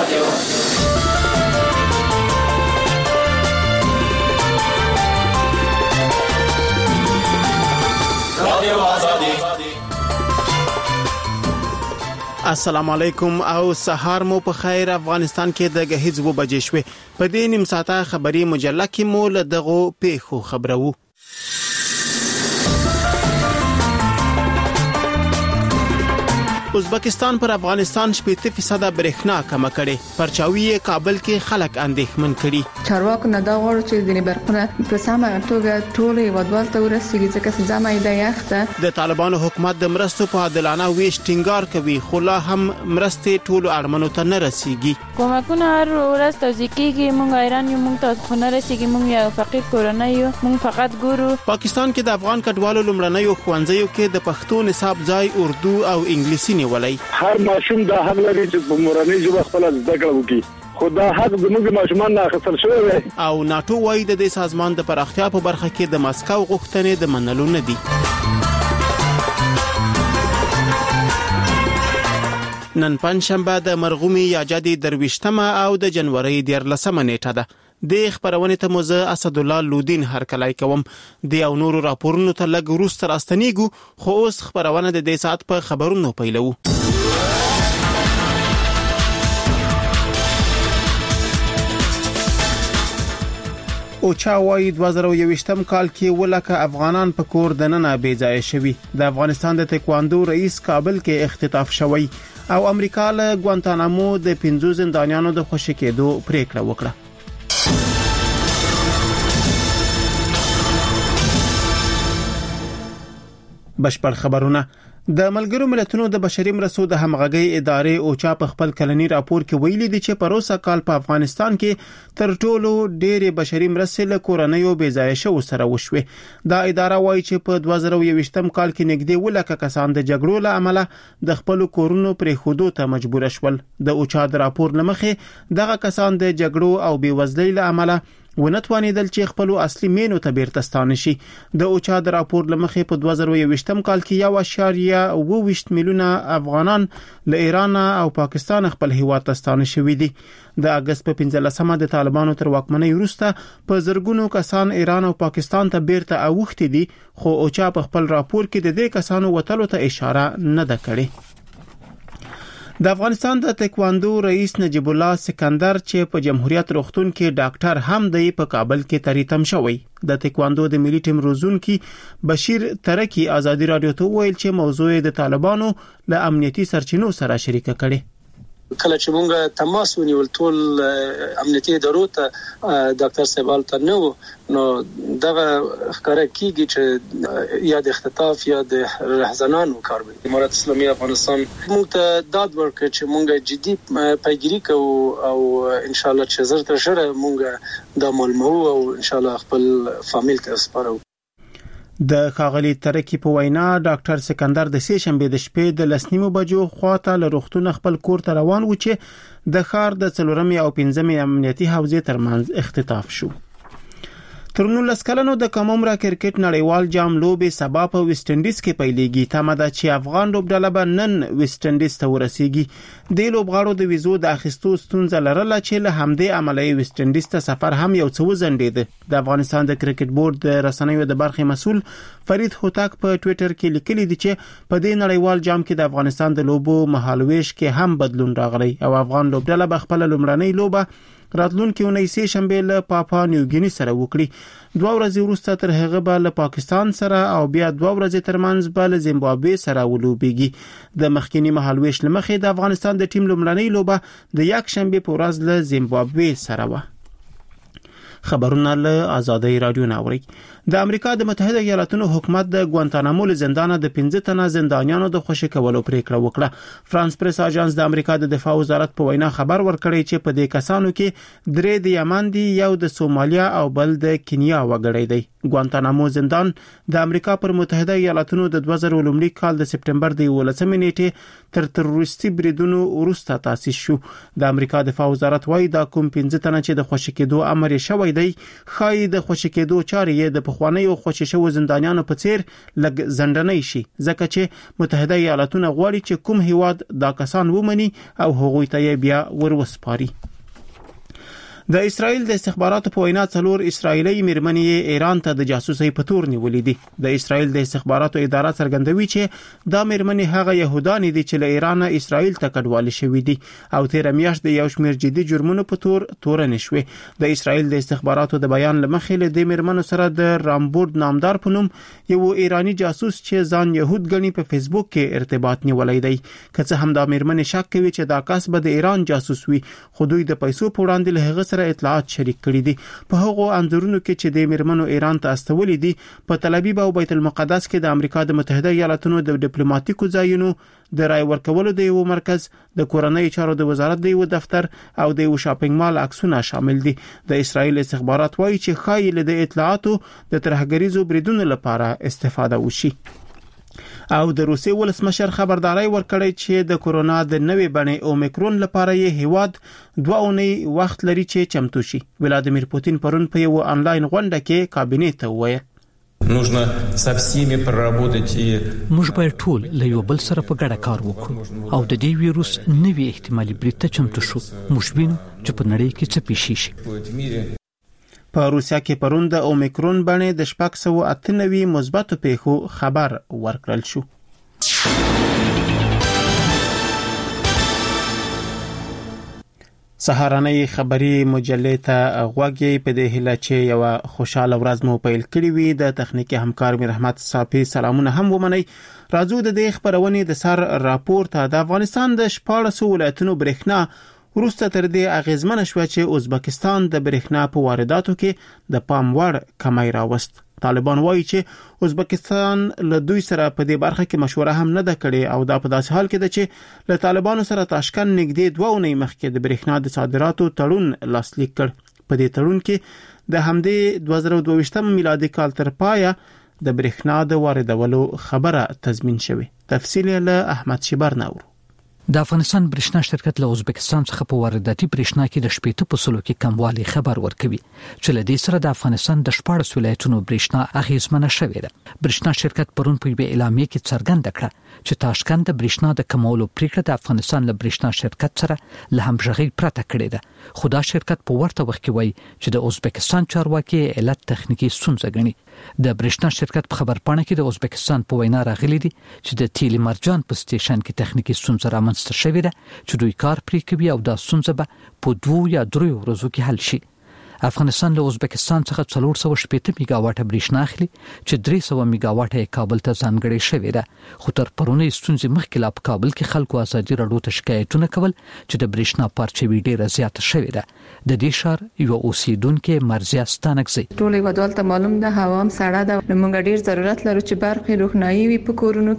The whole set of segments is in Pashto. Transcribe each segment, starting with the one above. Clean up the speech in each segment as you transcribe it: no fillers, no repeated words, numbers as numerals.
السلام علیکم او سهار مو په خیر. افغانستان کې د غهیز و بجې شوې. په دې نیم ساعته خبري مجله کې مو له دغه پیښو خبرو. ازبکستان پر افغانستان 80% برېښنا کم کړي. پرچاوي کابل کې خلک اندېښمن کړي. چارواکو نه دا غواړي چې د برېښنا په سمه توګه ټول هیوادوال ته ورسیږي ځکه چې ځمه ایده یخته. د طالبانو حکومت د مرستو په عادلانه ویش ټینګار کوي خو لا هم مرستې ټول اړمنو ته نه رسیږي. کومکونه هر ورځ توزیع کیږي. مونږ ایران یو مونږ ته خو نه رسیږي. مونږ یو فقیر کورنۍ یو. مونږ فقط ګورو. پاکستان کې د افغان کډوالو لومړنیو ښوونځیو کې د پښتو نصاب ځای اردو او انګلیسي نیولای. هر ماشوم د حق لري چې په مورنۍ ژبه خپل زده کړه وکړي. خدا حق زموږ ماشومان نه اخیستل شوی دی. او ناتو وايي د دې سازمان د پراختیا په برخه کې د مسکو غوښتنې د منلو نه دي. نن پنځشنبه د مرغومي یا جدي درويشتمه او د جنوري 14مه نیټه ده. د خبرونه ته موزه اسد الله لودین هرکلای کوم. د یو نورو راپورونو ته لګ وروسته راستنیګو خو اوس خبرونه د دې سات په خبرونو پیلو. او چا وایي 2021م کال کې ولکه افغانان په کور دننه بې ځای شوي. د افغانستان د تکواندو رئیس کابل کې اختطاف شوی او امریکا له ګوانتانامو د 50 زندانیانو د خوشی کېدو پریکړه وکړه. بشپړ خبرونه. د ملګرو ملتونو د بشري مرستو د همغږي ادارې اوچا په خپل کلنی راپور کې ویلي دي چې پروسه کال په افغانستان کې تر ټولو ډېرې بشري مرستې له کورنیو بې ځای شو سره وشوي. دا اداره وایي چې په 2020م کال کې نږدې ولکه کسان د جګړو له امله د خپل کورونو پرې خودو ته مجبور شول. د اوچا د راپور لمخې دغه کسان د جګړو او بېوزلۍ له امله ونتوانیدل چې خپل اصلي مینو ته بیرته ستانه شي. د اوچا د راپور لمخې په 2020م کال کې 1.28 میلیونه افغانان له ایران او پاکستان خپل هیواد ته ستانه شوي دي. د اگست په 15مه د طالبانو تر واکمنۍ وروسته په زرګونو کسان ایران او پاکستان ته بیرته اوښتي دي خو اوچا په خپل راپور کې د دې کسانو وتلو ته اشاره نه ده کړې. د افغانستان د تکواندو رئیس نجیب الله سکندر چې په جمهوریت روغتون کې ډاکټر هم دی په کابل کې تریتم شوی. د تکواندو د ملي ټیم روزونکي بشیر ترکی ازادي رادیو ته ویل چې موضوع د طالبانو له امنیتي سرچینو سره شریکه کړي. کله چې مونږ تماس ونیول ټول امنیتي ادارو ته ډاکټر صاحب ته نو دغه ښکاره کیږي چې یا د اختطاف یا د رهزنانو کار دی. امارات اسلامي افغانستان موږ ته داد ورکړي چې مونږ جدي پیګیری کوو او ان شاء الله چې زر تر ژره مونږ د معلومو او ان شاء الله خپل فامیل ته سپارو. د ښاغلي ترکی په وینا ډاکټر سکندر د سې شنبه د شپې د 9 بجو خواته له روغتون خپل کور ته روان و چې د ښار د 4 او 5 امنیتي حوزې ترمنځ اختطاف شو. تر 19 کلنو د کمومرا کرکټ نړیوال جام لوبې سبا په ویسټ انډیز کې پیلېږي. تمه ده چې افغان لوبډله به نن ویسټ انډیز ته ورسیږي. د لوبغاړو د ویزو د اخیستو ستونزه لرله چې له همدې عمله ویسټ انډیز ته سفر هم یو څه وزندید. د افغانستان د کرکټ بورډ د رسنیو د برخې مسؤل فرید هوتک په ټوئیټر کې لیکلي دي چې په دې نړیوال جام کې د افغانستان د لوبو مهالويش کې هم بدلون راغلی او افغان لوبډله به خپل لومړنۍ لوبه راتلونکي اونۍ سې شنبه له پاپا نیوګینی سره وکړي. 2 ورځې وروسته تر هغه به له پاکستان سره او بیا 2 ورځې ترمنځ به له زیمبابوې سره ولوبېږي. د مخکینی مهالويش لمخې د افغانستان د ټیم لومړنۍ لوبه د یک شنبه په ورځ له زیمبابوې سره و. خبرونه له آزادۍ رادیو ناوړي. د امریکا د متحده ایالاتونو حکومت د ګوانتانامو له زندانه د 15 تنه زندانیانو د خوشی کولو پریکړه وکړه. فرانس پریس اژانس د امریکا د دفاع وزارت په وینا خبر ورکړی چې په دې کسانو کې 3 د یمن دي، یو د سومالیا او بل د کینیا وګړی دی. ګوانتانامو زندان د امریکا پر متحده ایالاتونو د 2000 کال د سپټمبر د 11 نیټې تر تروریستي بریدونو وروسته تاسیس شو. د امریکا دفاع وزارت وايي دا کوم 15 تنه چې د خوشی کېدو امر شوی شوی دی خای د خوشی کېدو چارې د پخوانیو خوشی شو زندانیانو په څیر لګ زنداني شي ځکه چې متحده ایالاتونه غواړي چې کوم هیواد دا کسان ومني او هغوی ته بیا وروسپاري. د اسرائیل د استخباراتو په وینا څلور اسرایلی میرمنې ایران ته د جاسوسۍ په تور نیولې دي. د اسرائیل د استخباراتو اداره څرګندوي چې دا میرمنې هغه يهودان دي چې له ایران اسرائیل ته کډوالې شوې دي او تیر میاشت د یو شمېر جدي جرمونو په تورن شوې. د اسرائیل د استخباراتو د بیان لمخې له د میرمنو سره د رامبورد نامدار په نوم یو ایرانی جاسوس چې ځان يهود ګڼي په فیسبوک کې ارتباط نیولای دی. که څه هم دا میرمنې شک کوي چې دا کس به د ایران جاسوس وي، خو دوی د پیسو په وړاندې له هغه اطلاعات شریک کړي دي. په هغو انځورونو کې چې د میرمنو ایران ته استولې دي په تل ابیب او بیت المقدس کې د امریکا د متحده ایالاتونو د ډیپلوماټیکو ځایونو د رای ورکولو د یو مرکز، د کورنۍ چارو د وزارت د یو دفتر او د یو شاپینګ مال عکسونه شامل دي. د اسرائیل استخبارات وایي چې خایل د اطلاعاتو د ترهګریزو بریدونو لپاره استفاده وشي. او د روسي ولسمشر خبرداري ورکړی چې د کورونا د نوې بڼې اومیکرون لپاره یې هیواد 2 اونۍ وخت لري چې چمتو شي. ولادیمیر پوتین پرون په یو آنلاین غونډه کې کابینې ته وویل موږ باید ټول له یو بل سره په ګډه کار وکړو او د دې ویروس نوې احتمالي برید ته چمتو شو. موږ وینو چې په نړۍ کې څه پیښ شي. په روسیا کې پرون د اومیکرون بڼې د 698 مثبتو پیښو خبر ورکړل شو. سهارنۍ خبري مجلې ته غوږی په دې هیله چې یو خوشاله ورځ مو پیل کړی وي. د تخنیکی همکار مې رحمت صافي سلامونه هم ومني. راځو د دې خبرونې د سر راپور ته. د افغانستان د 14 ولایتونو برېښنا وروسته تر دې اغیزمن شو چې ازبکستان د برېښنا په وارداتو کې د پام وړ کمی راوست. طالبان وایي چې ازبکستان له دوی سره په دې برخه کې مشوره هم نه ده کړې او دا په داسې حال کې ده چې له طالبانو سره تاشکند نږدې 2 اونۍ مخکې د برېښنا د صادراتو تړون لاسلیک کړ. په دې تړون کې د همدې 2022 میلادي کال تر پایه د برېښنا د واردولو خبره تضمین شوه. تفصیل له احمد شبر نور. د افغانستان برېښنا شرکت له ازبکستان څخه په وارداتي برېښنا کې د 80% کې کموالی خبر ورکوي چې له دې سره د افغانستان د 14 ولایتونو برېښنا اغیزمنه شوې ده. برېښنا شرکت پرون په اعلامیه کې څرګنده کړه چې تاشکند د برېښنا د کمولو پریکړه د افغانستان له برېښنا شرکت سره له همغږي پرته کړې ده. خو دا شرکت په ورته وخت کې وایي چې د ازبکستان چارواکي علت تخنیکی ستونزه ګڼي. د برېښنا شرکت په خبرپاڼه کې د ازبکستان په وینا راغلي دي چې د تیل مرجان په سټیشن کې تخنیکی ستونزه رامنځته شوې ده چې دوی کار پرې کوي او دا ستونزه به په 2 یا 3 ورځو کې حل شي. افغانستان له ازبکستان څخه 480 میگاواټ برېښنا اخلي چې 300 میگاواټ یې کابل ته ځانګړې شوې ده. خو تر پرونی ستونزې مخکې لا په کابل کې خلکو ازادي راډیو ته شکایتونه کول چې د برېښنا پارچوي ډېره زیاته شوې ده. د دې شهر یو اوسیدونکو مرزیا ستانکزي ټول یوادول ته معلوم ده هوا هم سړه ده. موږ ډېر ضرورت لرو چې برخي روښنايي وي په کورونو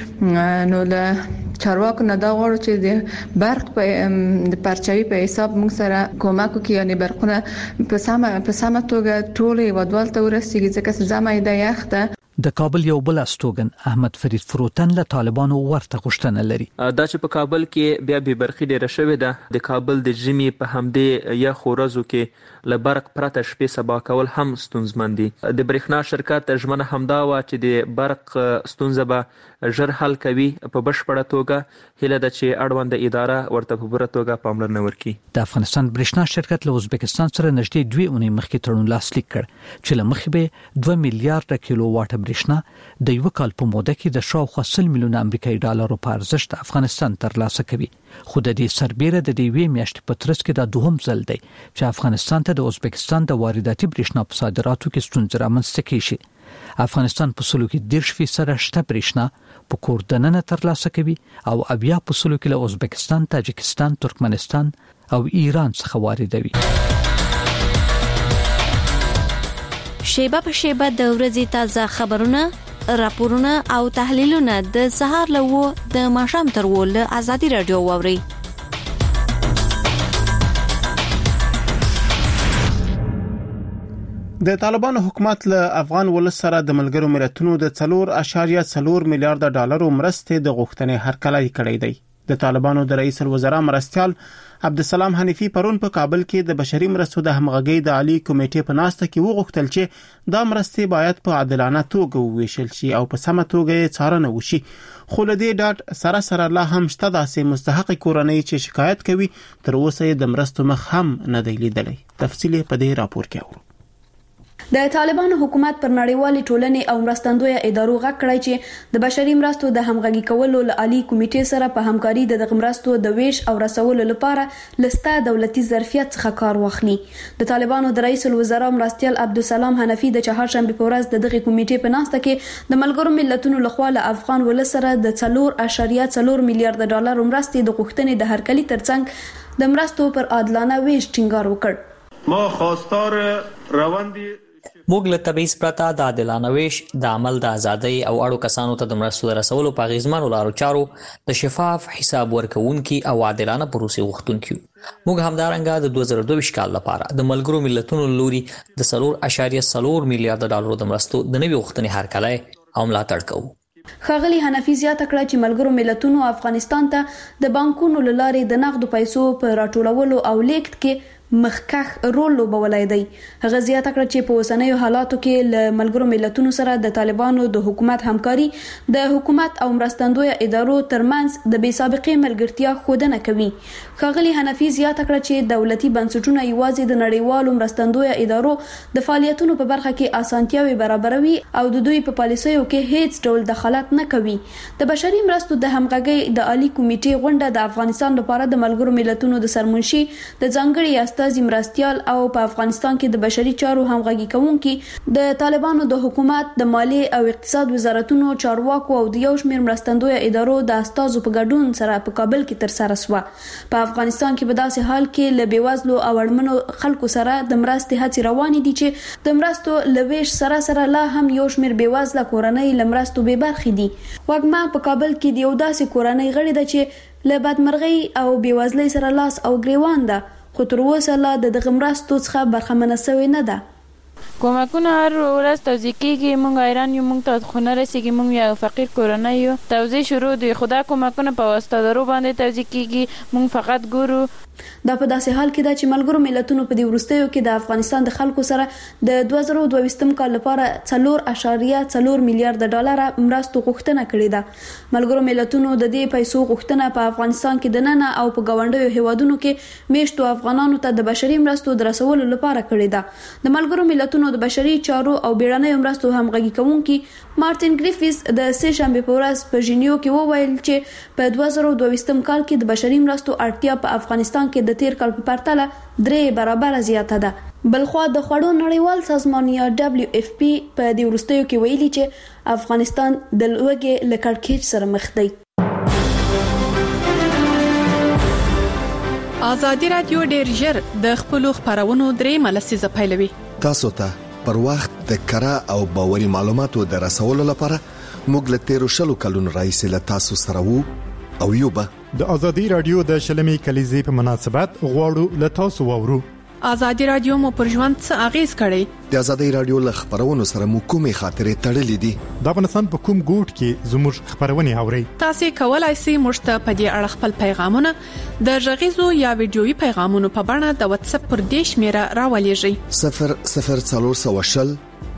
کې. نو له چارواکو نه دا غواړو چې د برق په پارچوي په حساب موږ سره کومک وکړي، یعنی برقونه په سمه توګه ټول یوادول ته ورسیږي ځکه زمای د یخته. د کابل یو بل استوګن احمد فرید فروتن له طالبانو ورته غوښتنه لري. دا چې په کابل کې بیا به برخي ډیره شوې ده. د کابل د جمی په همدې یا خورزو کې له برق پرته شپې سبا کول هم ستونزمن دي. د برېښنا شرکت ژمنه همدا و چې د برق ستونزه به ژر حل کوي په بشپړه توګه. هله د چې اړوند اداره ورته په پوره توګه پاملرنه وکړي. د افغانستان برېښنا شرکت له ازبکستان سره نږدې 2 اونۍ مخکې تړون لاسلیک کړ چې له مخې به 2 میلیارډ کیلو واټ برېښنا د یو کال په موده کې د شاوخوا 100 میلیون امریکایي ډالرو په ارزښت افغانستان ترلاسه کوي. خو د دې سربېره د دې وی میاشتې په ترڅ کې د دوهم ځل دی چې افغانستان ته د ازبکستان د وارداتي برېښنا په صادراتو کې ستونزې رامنځته کیږي. افغانستان په سلو کې 10% شته برېښنا په کور دننه ترلاسه کوي او 80% کې له ازبکستان، تاجکستان، ترکمنستان او ایران څخه واردوي. شیبه په شیبه د ورځې تازه خبرونه، راپورونه او تحلیلونه د سهار له د ماښام تر ول ازادي رادیو ووري. د طالبانو حکومت له افغان ولس سره د ملګرو ملتونو د 4.4 میلیارډ ډالرو مرستې د غوښتنې هرکلی کړی دی. د طالبانو د رئیس الوزرا مرستیال عبدالسلام حنیفی پرون په کابل کې د بشري مرستو د همغږۍ د عالی کمیټې په ناسته کې وغوښتل چې دا مرستې باید په عادلانه توګه وویشل شي او په سمه توګه یې څارنه وشي. خو له دې ډاډ سره لا هم شته داسې مستحق کورنۍ چې شکایت کوي تر اوسه یې د مرستو مخ هم نه دی لیدلی. تفصیل په دې راپور کې اورو. د طالبانو حکومت پر نړیوالې ټولنې او مرستندویه ادارو غږ کړی چې د بشري مرستو د همغږي کولو له عالی کمیټې سره په همکاري د مرستو د ویش او رسولو لپاره لسته دولتي ظرفیت څخه کار واخلي. د طالبانو د رئیس الوزرا مرستیال عبدالسلام حنفی د چهارشنبه په ورځ د دغه کمیټې په ناسته کې د ملګرو ملتونو لخوا له افغان ولس سره د 4.4 میلیارډ ډالر مرستې د غوښتنې د هرکلي ترڅنګ د مرستو پر عادلانه ویش ټینګار وکړ. ما خواستار روندي موږ له تبعیض پرته د عادلانه ویش د عمل د ازادۍ او اړو کسانو ته د مرستو د رسولو په غیزمنو لارو چارو د شفاف حساب ورکوونکي او عادلانه پروسې غوښتونکي. موږ همدارنګه د 2022 کال لپاره د ملګرو ملتونو لوري د 4.4 میلیارډ ډالرو د مرستو د نوي غوښتنې هرکلی او ملاتړ کوو. ښاغلي حنفی زیاته کړه چې ملګرو ملتونو افغانستان ته د بانکونو له لارې د نقدو پیسو په راټولولو او لیږد کې مخکخ رول لوبولای دی. هغه زیاته کړه چې په اوسنیو حالاتو کې له ملګرو ملتونو سره د طالبانو د حکومت همکاري د حکومت او مرستندویه ادارو ترمنځ د بې سابقې ملګرتیا ښودنه کوي. ښاغلي حنفی زیاته کړه چې دولتي بنسټونه یوازې د نړیوالو مرستندویه ادارو د فعالیتونو په برخه کې اسانتیاوي برابروي او د دوی په پالیسیو کې هیڅ ډول دخالت نه کوي. د بشري مرستو د همغږۍ د عالی کمیټې غونډه د افغانستان لپاره د ملګرو ملتونو د سرمنشي د ځانګړي استازي مرستیال او په افغانستان کې د بشري چارو همغږي کوونکي د طالبانو د حکومت د مالی او اقتصاد وزارتونو چارواکو او د یو شمېر مرستندویه ادارو د استازو په ګډون سره په کابل کې تر سره شوه. په افغانستان کې په داسې حال کې له بیوزلو او اړمنو خلکو سره د مرستې هڅې روانې دي چې د مرستو لويش سره لا هم یو شمېر بیوزله کورنۍ له مرستو بې برخې دي. وګما په کابل کې د یو داسې کورنۍ غړي ده چې له بدمرغۍ او بیوزلۍ سره لاس او ګریوان ده، خو تر اوسه لا د دغه مرستو څخه برخمنه شوې نه ده. کمکونه هر ورځ توزیع کیږي. مونږ ایران یو، مونږ ته خونه رسیږي، مونږ یو فقیر کورنۍ یو. توزیع شروع دی، خدا کمکونه په واسطه درو باندې توزیع کیږي. مونږ فقط ګورو. دا په داسې حال کې ده چې ملګرو ملتونو په دې وروستیو کې د افغانستان د خلکو سره د 2022 کال لپاره 4.4 میلیارډ ډالر مرستو غوښتنه کړې ده. ملګرو ملتونو د دې پیسو غوښتنه په افغانستان کې د نن او په گاونډیو هیوادونو کې میشتو افغانانو ته د بشري مرستو د رسولو لپاره کړې ده. د ملګرو ملتونو د بشري چارو او بیړنیو مرستو همغږي کوونکي مارټین ګریفیس د سه شنبه په ورځ په ژینیو کې وویل چې په 2022 کال کې د بشري مرستو اړتیا په افغانستان کې د تیر کال په پرتله 3 برابر زیاته ده. بلخوا د خوړو نړیوال سازمان یا WFP په دې وروستیو کې ویلي چې افغانستان د لوږې له کړکېچ سره مخ دی. ازادي رادیو ډېر ژر د خپلو خبرونو درې ملسیزه پیلوي. تاسو ته پر وخت د کره او باوري معلوماتو د رسولو لپاره موږ له 13 کلونو راهیسې له تاسو سره وو او یو به د ازادي رادیو د شلمي کلیزې په مناسبت غواړو له تاسو وورو. ازادي رادیو مو پر ژوند څه اغیز کړی؟ د ازادي رادیو له خبرونو سره مو کومې خاطرې تړلې دي؟ د افغانستان په کوم ګوټ کې زموږ خبرونه اوري؟ تاسو کولای شئ موږ ته په دې اړه خپل پیغامونه د غږیزو یا ویډیويي پیغامونو په بڼه د واتس اپ پر دې شمیره راولېږئ. 00420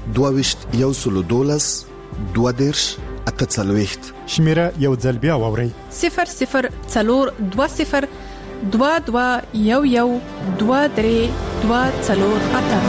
22 12 28 شمیره یو ځل بیا واورئ. 00420 22 23 24.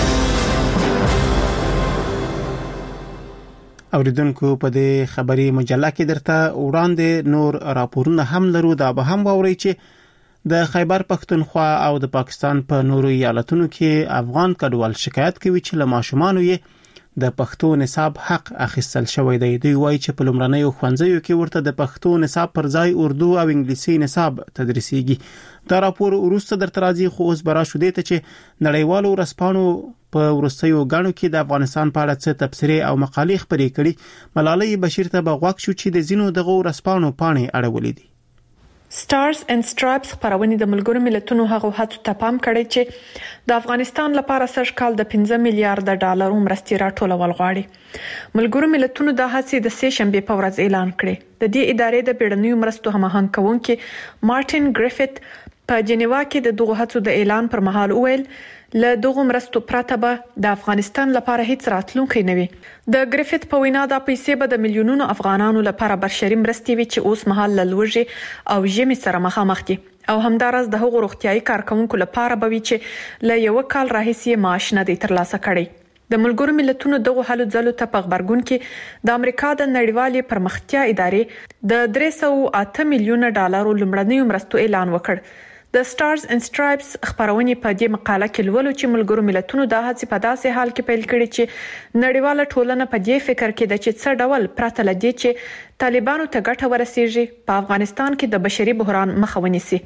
اوریدونکو په دې خبري مجله کې درته وړاندې نور راپورونه هم لرو. دا به هم واورئ چې د خیبر پښتونخوا او د پاکستان په نورو ایالتونو کې افغان کډوال شکایت کوي چې له ماشومانو یې د پښتو نصاب حق اخیستل شوی دی. دوی وایي چې په لومړنیو ښوونځیو کې ورته د پښتو نصاب پر ځای اردو او انګلیسي نصاب تدریسيږي. دا راپور وروسته درته راځي، خو اوس برا شو دی ته چې نړیوالو ورسپانو په ورستیو غاڼو کې د افغانستان په اړه څه تبصرې او مقالې خپرې کړي. ملالۍ بشیر ته بغواک شو چې د زینو دغه ورسپانو پاڼې اړولې دي. سټارز اینډ سټرایپس خبرونه د ملګرو ملتونو هغه هڅو ته پام کړی چې د افغانستان لپاره سږ کال د 15 میلیارډ ډالر مرستې راټولول غواړي. ملګرو ملتونو د هڅې د سه شنبه په ورځ اعلان کړی. د دې ادارې د بیړنیو مرستو هماهنګ کوونکي مارټین ګریفټ په جنیوا کې د دغه هڅو د اعلان پر مهال وویل له دغه مرستو پرته به د افغانستان لپاره هیڅ راتلونکی نه وي. د ګریفټ په وینا د پیسې به د میلیونونو افغانانو لپاره بشري مرستې وي چې اوس مهال له لوږې او ژمي سره مخامخ دي او همدارس د هغو روغتيایي کارکونکو لپاره به وي چې له یو کال راهیسې معاش نه دی ترلاسه کړی. د ملګرو ملتونو دغه هلو ځلو ته په خبرګون کې د امریکا د نړیوالې پرمختیا ادارې د 308 میلیونه ډالر لمړنیو مرستو اعلان وکړ. د سټارز اینډ سټرایپس خبرونه په دې مقاله کې لولو چې ملګرو ملتونو د هڅې په داسې حال کې پیل کړي چې نړیواله ټولنه په دې فکر کې ده چې څه ډول پرته لدی چې طالبانو ته ګټه ورسیږي په افغانستان کې د بشري بحران مخه ونیسي.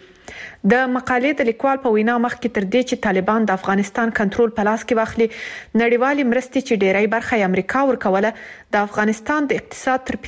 د مقالې د لیکوال په وینا مخکې تر دې چې طالبان د افغانستان کنټرول په لاس کې واخلي نړیوالې مرستې چې ډېری برخه یې امریکا ورکوله د افغانستان د اقتصاد تر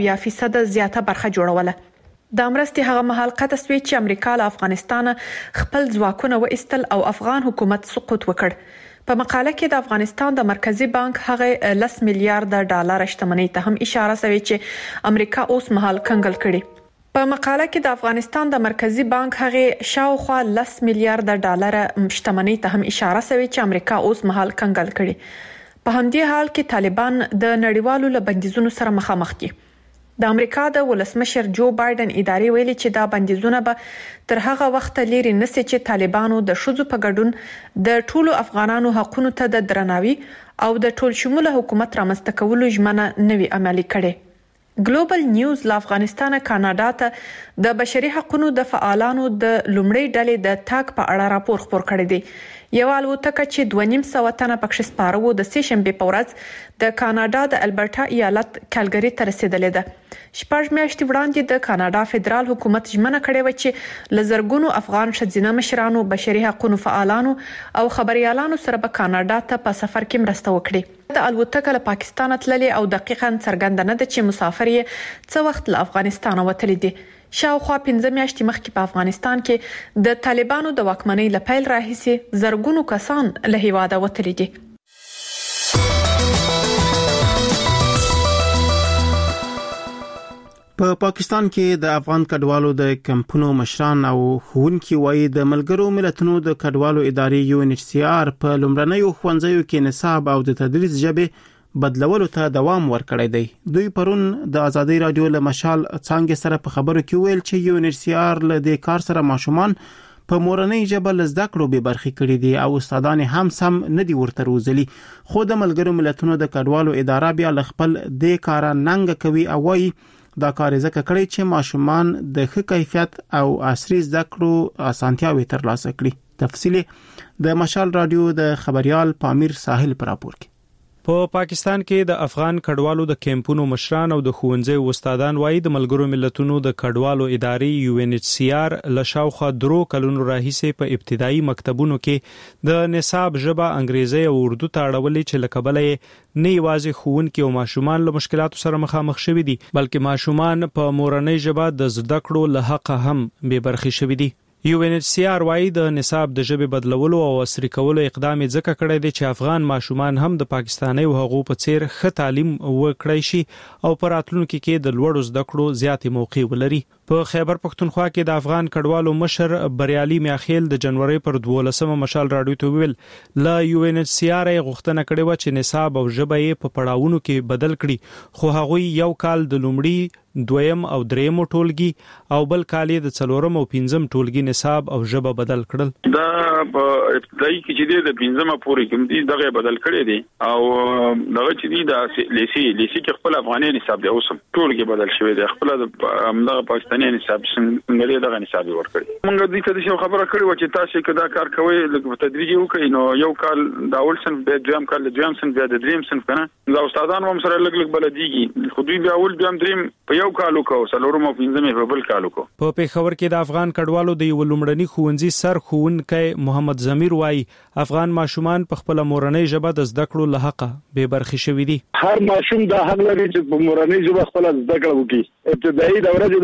15% زیاته برخه جوړوله. د مرستې هغه مهال قطع شوې چې امریکا له افغانستان خپل ځواکونه وایستل او افغان حکومت سقوط وکړ. په مقاله کې د افغانستان د مرکزی بانک هغه 10 میلیارډ ډالر شتمنۍ ته هم اشاره شوې چې امریکا اوس مهال کنګل کړي. په مقاله کې د افغانستان د مرکزی بانک هغه شاوخوا 10 میلیارډ ډالر شتمنۍ ته هم اشاره شوې چې امریکا اوس مهال کنګل کړي. په همدې حال کې طالبان د نړیوالو لبندیزونو سره مخامخ دي. د امریکا د ولسمشر جو بایدن ادارې ویلي چې دا بندیزونه به تر هغه وخت لري نشي چې طالبانو د شذو په ګډون د ټولو افغانانو حقوقو ته د درناوي او د ټول شموله حکومت رامنځته کولو ژمنه نوي عملي کړي. ګلوبل نیوز له افغانستان کاناډا ته د بشري حقوقو د فعالانو د لومړۍ ډلې د تاګ په اړه راپور خپور کړی دی. یو الوتکه چې 2.5 تنه پکښ سپاره وو د سه شنبه په ورځ د کاناډا د البرټا ایالت کالګری ته رسیدلې ده. شپږ میاشتې وړاندې د کاناډا فدرال حکومت ژمنه کړې و چې لزرګونو افغان ښځینه مشرانو بشري حقوقو فعالانو او خبريالانو سره به کاناډا ته په سفر کې مرسته وکړي. د الوتکه له پاکستان تللې او دقیقاً څرګنده نه ده چې مسافر یې څه وخت له افغانستان وتلی دي. شاوخوا 15 میاشتې مخکې په افغانستان کې د طالبانو د واکمنۍ لپیل راهیسې زرګونو کسان له هیواده وتلي دي. په پاکستان کې د افغان کډوالو د کمپونو مشران او ښوونکي وایي د ملګرو ملتونو د کډوالو ادارې UNHCR په لومړنیو ښوونځیو کې نصاب او د تدریس ژبه بدلولو ته دوام ورکړی دی. دوی پرون د ازادي رادیو له مشال څنګه سره په خبرو کې ویل چې UNHCR له دې کار سره ماشومان په مورنۍ ژبه لزده کړو به برخې کړې دي او استادان هم سم نه دي ورته روزلي. خو د ملګرو ملتونو د کډوالو اداره بیا خپل د کار ننګ کوي او وایي دا کار ځکه کړی چې ماشومان د ښه کیفیت او عصري زده کړو اسانتیاوي ترلاسه کړي. تفصیل د مشال رادیو د خبريال پامیر ساحل پر راپور کې. په پاکستان کې د افغان کډوالو د کیمپونو مشران او د ښوونځي استادان وایي د ملګرو ملتونو د کډوالو ادارې UNHCR لشاوخه درو کلونو راهیسې په ابتدایي مکتبونو کې د نصاب ژبه انګریزي او اردو ته اړولې چې لکبلې نه یوازې ښوونکي او ماشومان له مشکلاتو سره مخامخ شوي دي بلکې ماشومان په مورنۍ ژبه د زده کړو له حق هم بې برخې شوي دي. UNHCR وايي د نصاب د ژبې بدلولو او عصري کولو اقدام ځکه کړی دی چې افغان ماشومان هم د پاکستاني او هغو په څیر ښه تعلیم وکړي شي او په راتلونکي کې د لوړو زده کړو زیاتې موقع ولري. په خیبر پښتونخوا کې د افغان کډوالو مشر بریالي میاخیل د جنوري پر 12 مشال رادیو ته ویل لا UNHCR غوښتنه کړې و چې نصاب او ژبه یې په پړاوونو کې بدل کړي خو هغه یو کال د لومړي دویم او دریم ټولګي او بل کال د څلورم او پنځم ټولګي نصاب او ژبه بدل کړل. دا په ابتدایي کې د پنځمه پورې کوم دي دغه بدل کړي دي او دغه چې دي د لیسي کې خپل افغاني نصاب دی اوسم ټولګي بدل شوی دی خپل د پاکستاني نصاب څنګه دغه نصاب ورکړي. موږ دې ته څه خبره کړې و چې تاسو کدا کار کوي لکه تدریجي وکړي نو یو کال د اول صنف به دویم کال د دویم صنف به د دریم صنف کنه دا استادان هم سره لګ بلديږي خو دوی به اول دویم دریم په یو کالو کو سلورم او پنځمه په بل کالو کو. په پیښور کې د افغان کډوالو د یو لومړني ښوونځي سر ښوونکی محمد ضمیر وایي افغان ماشومان په خپل مورنۍ ژبه د زده کړو له حق به برخې شوي دي. هر ماشوم د حق لري چې په مورنۍ ژبه خپل زده کړه وکړي. ابتدایي دوره د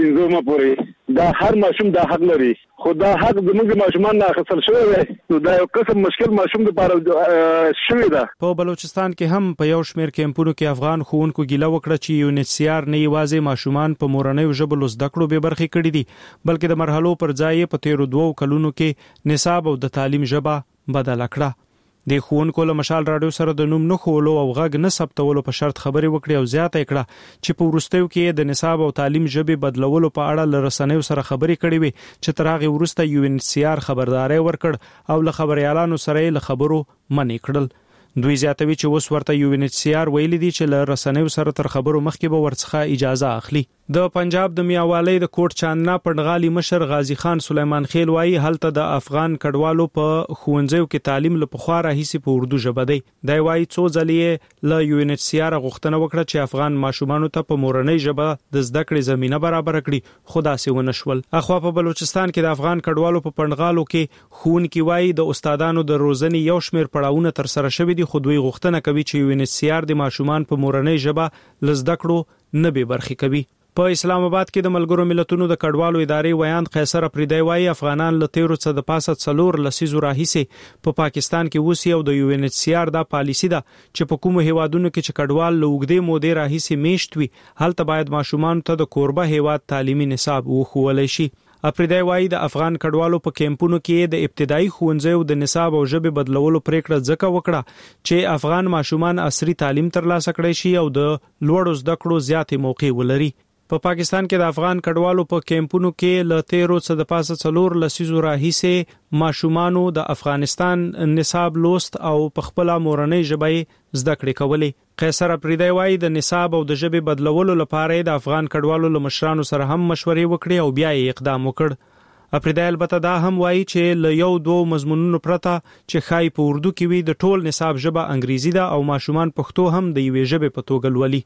15 پورې دا هر ماشوم دا حق لري خو دا حق زموږ ماشومان نه اخیستل شوی دی نو دا یو قسم مشکل ماشوم لپاره شوی ده. په بلوچستان کې هم په یو شمېر کیمپونو کې افغان ښوونکو ګیله وکړه چې یونیسیار نه یوازې ماشومان په مورنۍ ژبه زده کړو به برخې کړي دي بلکې د مرحلو پر ځای په تیرو 2 کلونو کې نصاب او د تعلیم ژبه بدل کړه. د ښوونکو له مشال رادیو سره د نوم نه خولو او غږ نه ثبتولو په شرط خبرې وکړې او زیاته کړه چې په وروستیو کې د نصاب او تعلیم ژبې بدلولو په اړه له رسنیو سره خبرې کړې وي چې تر هغه وروسته یونیسیار خبرداري ورکړ او له خبريالانو سره له خبرو منې کړل. دوی زیاتوي چې اوس ورته یونیسیار ویلي دي چې له رسنیو سره تر خبرو مخکې به ورڅخه اجازه اخلي. د پنجاب د میاوالۍ د کوټ چاندنا پندغالي مشر غازی خان سلیمان خیل وایي هلته د افغان کډوالو په ښوونځیو کې تعلیم له پخوا راهیسي په اردو ژبه دی. دا وایي څو ځلې له یونیسیار غوښتنه وکړه چې افغان ماشومانو ته په مورنۍ ژبه د زده کړې زمينه برابر کړي خو داسې ونه شول. اخوا په بلوچستان کې د افغان کډوالو په پندغالو کې ښوونکي وایي د استادانو د روزنې یو شمېر پړاوونه تر سره شوي دي خو دوی غوښتنه کوي چې یونیسیار د ماشومان په مورنۍ ژبه لزده کړو نه به برخې کوي. په اسلام آباد کې د ملګرو ملتونو د کډوالو ادارې ویان قیصر افریدی وایي افغانان له تیرو څخه د پاسه 4 لسیزو راهیسي په پاکستان کې وسی او د یونیسیار دا پالیسی ده چې په کومو هیوادونو کې چې کډوال له وګړي مودې راهیسي میشت وي هلته باید ماشومان ته د کوربه هیواد تعلیمي نصاب وښوول شي. افریدی وایي د افغان کډوالو په کیمپونو کې د ابتدایي ښوونځیو د نصاب او ژبې بدلولو پریکړه ځکه وکړه چې افغان ماشومان عصري تعلیم ترلاسه کړي شي او د لوړو زده کړو زیاتې موقع ولري. په پاکستان کې د افغان کډوالو په کیمپونو کې له تیرو څخه د پاسه 4 لسیزو راهیسي ماشومانو د افغانستان نصاب لوست او په خپل مورنۍ ژبه زده کړې کولې. قیصر افریدی وایي د نصاب او د ژبې بدلولو لپاره د افغان کډوالو له مشرانو سره هم مشورې وکړي او بیا یې اقدام وکړ. افریدی البته دا هم وایي چې له 1-2 مضمونونو پرته چې خای په اردو کې وي د ټول نصاب ژبه انګریزي ده او ماشومان پښتو هم د یوې ژبې په توګه لولي.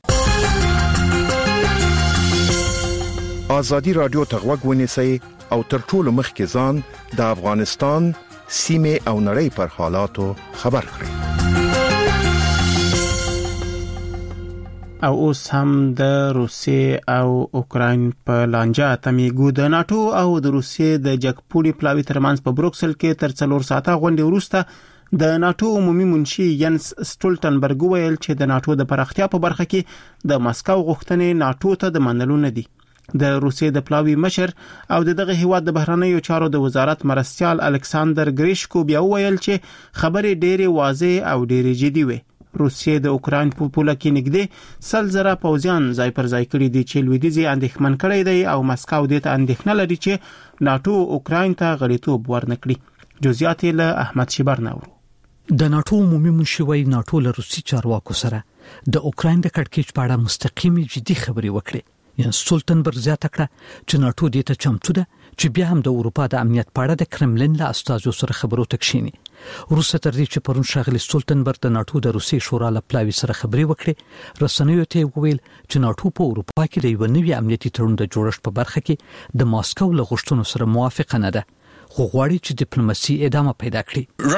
آزادی رادیو ته غوږ ونیسئ او تر ټولو مخکې ځان د افغانستان سیمې او نړۍ پر حالاتو خبر کړئ. او اوس هم د روسیې او اوکراین په لانجه تمیګو د ناتو او د روسیې د جګپوړي پلاوي ترمنځ په بروکسل کې تر 4 ساعته غونډه وروسته د ناتو عمومي منشي ینس سټولټنبرګ ویل چې د ناتو د پراختیا په برخه کې د مسکو غوښتنې ناتو ته د منلو نه دي. د روسیې د پلاوي مشر او دغه هیواد د بهرنیو چارو د وزارت مرستيال الکساندر گریشکو بیا ویل چې خبرې ډېرې واضح او ډېرې جدي وي. روسیې د اوکراین په پوله کې نږدې 100,000 پوځیان ځای پر ځای کړي دي چې لویدیځي اندېښمن کړي دي او مسکو دې ته اندېښنه لري چې ناتو اوکراین ته غړیتوب ورنکړي. جزئیات له احمد شیبر نورو. د ناتو عمومي منشي ناتو له روسي چارواکو سره د اوکراین د کړکېچ په اړه مستقیمي جدي خبرې وکړي. ینس سټولټنبرګ زیاته کړه چې ناتو دې ته چمتو ده چې بیا هم د اروپا د امنیت په اړه د کرملین له استازو سره خبرو تکشيني. روسه تر دې چې پرون شاغلي سټولټنبرګ د ناتو د روسي شورا له پلاوي سره خبرې وکړي رسنیو ته ویل چې ناتو په اروپا کې د یو نوي امنیتي تړون د جوړښت په برخه کې د ماسکو له غوښتنو سره موافقه نه ده خو غواړي چې ډیپلوماسي ادامه پیدا کړي.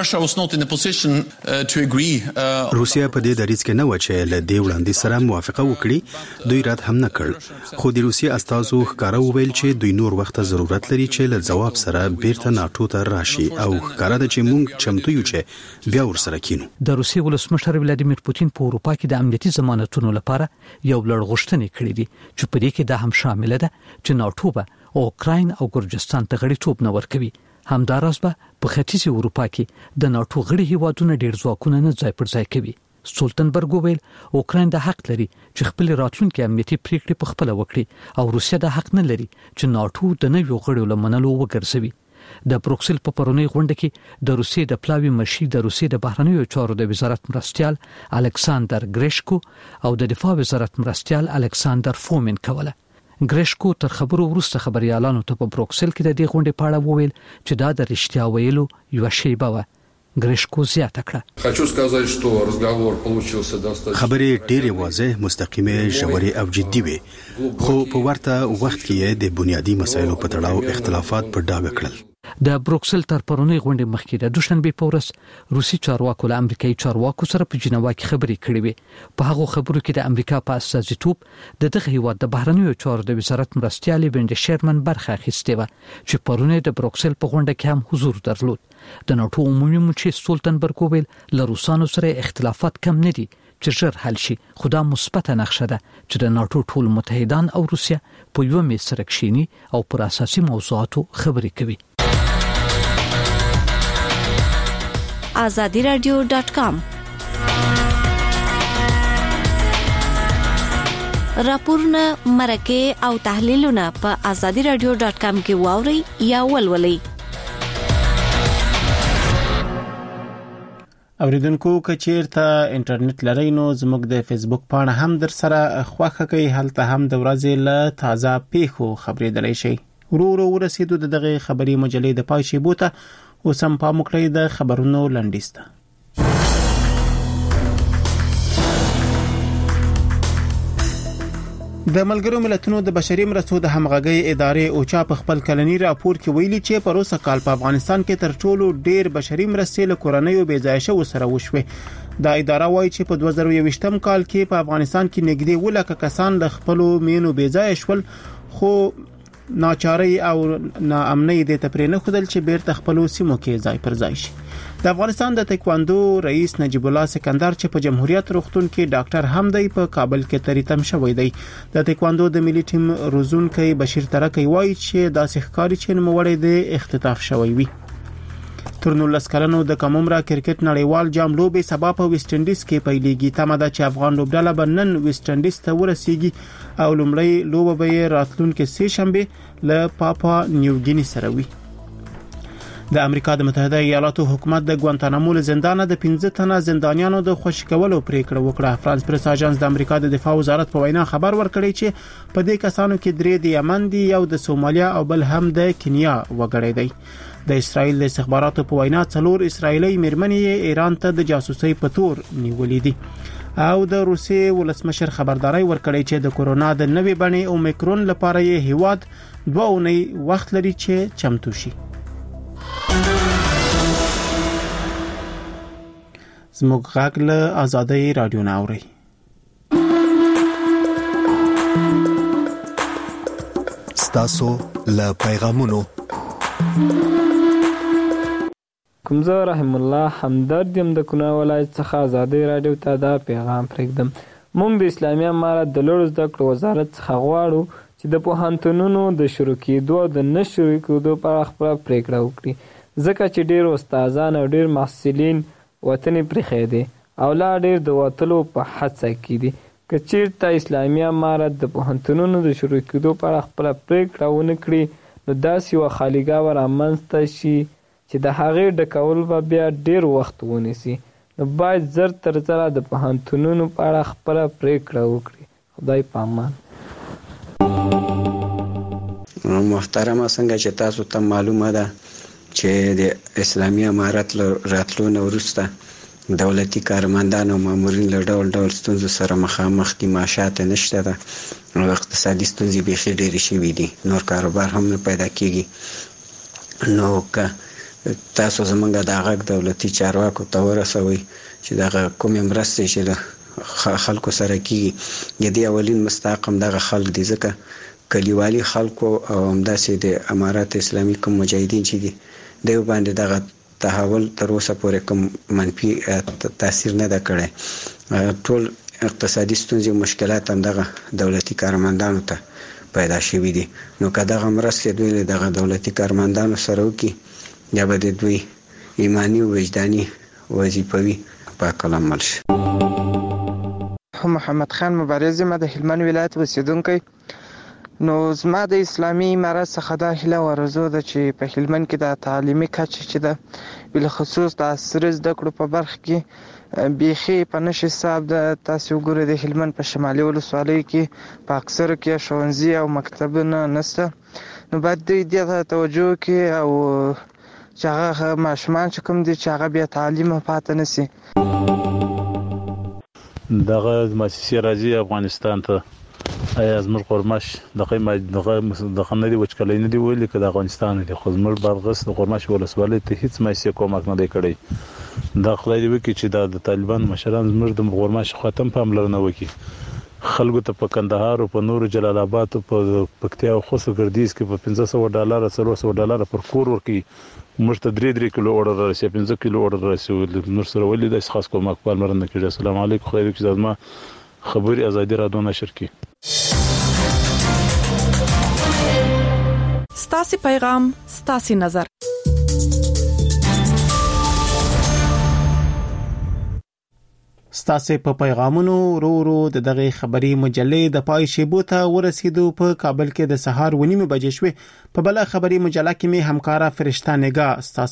روسیا په دې دریځ کې نه و چې له دې وړاندې سره موافقه وکړي دوی رد هم نه کړ خو د روسیا استازو ښکارا ویل چې دوی نور وخت ضرورت لري چې له جواب سره بیرته ناتو ته راشي او ښکارا د چې موږ چمتو یو چې بیا ورسره کینو. د روسي ولسمشر ولادیمیر پوتین په اروپا کې د امنیتي ضمانتونو لپاره یو لړ غوښتنې کړې دي چې په دې کې دا هم شامل ده چې ناتو به اوکراین او ګرجستان ته غړیتوب نه ورکوي. همداراز به په ختیځ اروپا کې د ناتو غړي هیوادونو ډیر ځواکونه نه ځای پر ځای کوي. سټولټنبرګ ویل اوکراین د حق لري چې خپل راتلونکي امنیتي پریکړې په خپل وکړي او روسیا د حق نه لري چې ناتو د نویو غړو لمنلو وګرځوي. د بروکسل په پرونی غونډه کې د روسیې د پلاوي مشي د روسیې د بهرنیو چارو د وزارت مرستيال الکساندر گریشکو او د دفاع وزارت مرستيال الکساندر فومن کوله. گریشکو تر خبرو وروسته خبريالانو ته په بروکسل کې د دې غونډې په اړه وویل چې دا د رښتیا ویلو یو شیبه و. گریشکو زیاته کړه خبرې ډېرې واضح مستقیمه ژورې او جدي وي خو په ورته وخت کې د بنیادی مسایلو په تړاو اختلافات په ډاګه کړل. د بروکسل تر پرونی غونډې مخکې د دوشنبه په ورځ روسي چارواکو له امریکایي چارواکو سره په جنیوا کې خبرې کړې وې. په هغه خبرو کې د امریکا په استازیتوب د دغه هیواد د بهرنیو چارو د وزارت مرستیال وینډ شیرمن برخه اخیستې و چې پرونی د بروکسل په غونډه کې هم حضور درلود. د ناتو عمومي مچې سټولټنبرګ ویل له روسانو سره اختلافات کم نه دي چې ژر حل شي، خو دا مثبته نقشه ده چې د ناتو ټول متحدان او روسیا په یو میز سره کښیني او پر اساسي موضوعاتو خبرې کوي. azadiradio.com راپورونه، مرکه او تحلیلونه په azadiradio.com کې واوري یا ولولئ. اوریدونکو که چیرته انټرنیټ لرئ نو زموږ د فیسبوک پاڼه هم در سره خوښه کوي، هلته هم د ورځې له تازه پیښو خبرېدلی شئ. ورو ورسېدو د دغه خبري مجلې د پای شیبو ته. اوس هم پام وکړئ د خبرونو لنډیز ته. د ملګرو ملتونو د بشري مرستو د همغږي ادارې اوچا په خپل کلنی راپور کې ویلي چې په روسه کال په افغانستان کې تر ټولو ډیر بشري مرستې له کورنیو بېځایه شو سره وشوي. دا اداره وایي چې په 2021م کال کې په افغانستان کې نږدې 1 لک کسان د خپل مینو بېځایه شول، خو ناچاري او ناامنۍ د تپرینه خدل چې بیرته خپل سیمو کې ځای پر ځای شي. د افغانستان د تایکواندو رئیس نجیب الله سکندر چې په جمهوریت روغتون کې ډاکټر هم دی په کابل کې تریتم شوی دی. د تایکواندو د ملي ټیم روزونکي بشیر ترکی وایي چې دا ښکاری چې نوموړی د اختطاف شوی وي. تر 19 کلنو د کمومرا کرکټ نړیوال جام لوبې سبا په ویسټ انډیز کې پیلېږي. تمه ده چې افغان لوبډله به نن ویسټ انډیز ته ورسیږي او لومړی لوبه به راتلونکي سه شنبه له پاپا نیوګینی سره وي. د امریکا د متحده ایالاتو حکومت د ګوانتانامو له زندانه د 15 تنه زندانیانو د خوشي کولو پریکړه وکړه. فرانس پریس اژانس د امریکا د دفاع وزارت په وینا خبر ورکړی چې په دې کسانو کې 3 د یمن دي، یو د سومالیا او بل هم د کینیا وګړی دی. د اسرائیل د استخباراتو په وینا 4 اسرایلی میرمنې ایران ته د جاسوسۍ په تور نیولې دي. او د روسیې ولسمشر خبرداري ورکړی چې د کورونا د نوې بڼې اومیکرون لپاره یې هیواد 2 اونۍ وخت لري چې چمتو شي. زموږ غږ له آزادۍ رادیو ناوري. ستاسو له پیغامونو کومزه رحم الله همدرد یم د کونړ ولایت څخه آزادۍ رادیو ته دا پیغام پرېږدم. موږ د اسلامي امارت د لوړو زده کړو وزارت څخه غواړو چې د پوهنتونونو د شروع کېدو او د نه شروع کېدو په اړه خپله پرېکړه وکړي، ځکه چې ډېر استادان او ډېر محصلین وطنې پرېښی دی او لا ډېر د وتلو په هڅه کې دي. که چېرته اسلامي امارت د پوهنتونونو د شروع کېدو په اړه خپله پرېکړه ونه کړي، نو داسې یوه خالیګاه به رامنځته شي چې د هغې ډکول به بیا ډېر وخت ونیسي. نو باید زر تر زره د پوهنتونونو په اړه خپله پرېکړه وکړي. خدای په امان. محترمه، څنګه چې تاسو ته معلومه ده چې د اسلامي امارت راتلو نه وروسته دولتي کارمندان او مامورین له ډول ډول ستونزو سره مخامخ دي. معاشات نشته ده او اقتصادي ستونزې بیخي ډېرې شوي دي، نور کاروبار هم نه پیدا کېږي. نو که تاسو زمونږ د غږ دولتي چارواکو ته ورسوئ چې دغه کومې مرستې چې د خلکو سره کېږي، د دې اولین مستحق هم دغه خلک دي، ځکه کلیوالي خلکو او همداسې د امارت اسلامي کوم مجاهدین چې دي دوی باندې دغه تحول تر اوسه پورې کوم منفي تاثیر نه ده کړی. ټول اقتصادي ستونزې او مشکلات هم دغه دولتي کارمندانو ته پیدا شوي دي. نو که دغه مرستې دوی له دغه دولتي کارمندانو سره وکړي، یا به د دوی ایمانی او وجداني وظیفه وي پاک العمل شي. محمد خان مبارز یم، د هلمند ولایت اوسیدونکی. نو زما د اسلامي امارت څخه دا هیله او آرزو ده چې په هلمند کې د تعلیمي کچه چې ده بالخصوص د عصري زده کړو په برخه کې بیخي په نشي حساب ده. تاسو وګورئ د هلمند په شمالي ولسوالیو کې په اکثرو کې ښوونځي او مکتبونه نشته. نو باید دوی دې ته توجه وکړي او چې هغه ماشومان چې کوم دي چې هغه بیا تعلیم پاتې نشي. دغه مؤسسې راځي افغانستان ته زموږ قرمش د خنه دی وچکلې نه دی ویل کې د افغانستان دی خو زموږ برغس د قرمش ولسوالۍ ته هیڅ مېسي کومک نه دی کړی دا خدای دې وکړي چې د طالبان مشران زموږ د قرمش ختم پاملرنه وکړي خلکو ته په کندهار او په نور جلال آباد او په پکتیا او خوست ګردیز کې په $500 $300 پر کور ورکي موږ ته 3 کیلو اورډر راشي 15 کیلو اورډر راشي نور سره ولې د خاص کومک پاملرنه کړي السلام علیکم خیر کې زما خبري ازادي رادیو نشر کی ستاسي پیغام ستاسي نظر ستاسو په پیغامونو ورو د دغه خبري مجلې د پای شیبو ته ورسېدو په کابل کې د سهار 9:00 بجې شوې په بل خبري مجله کې می همکارا فرشتہ نگاه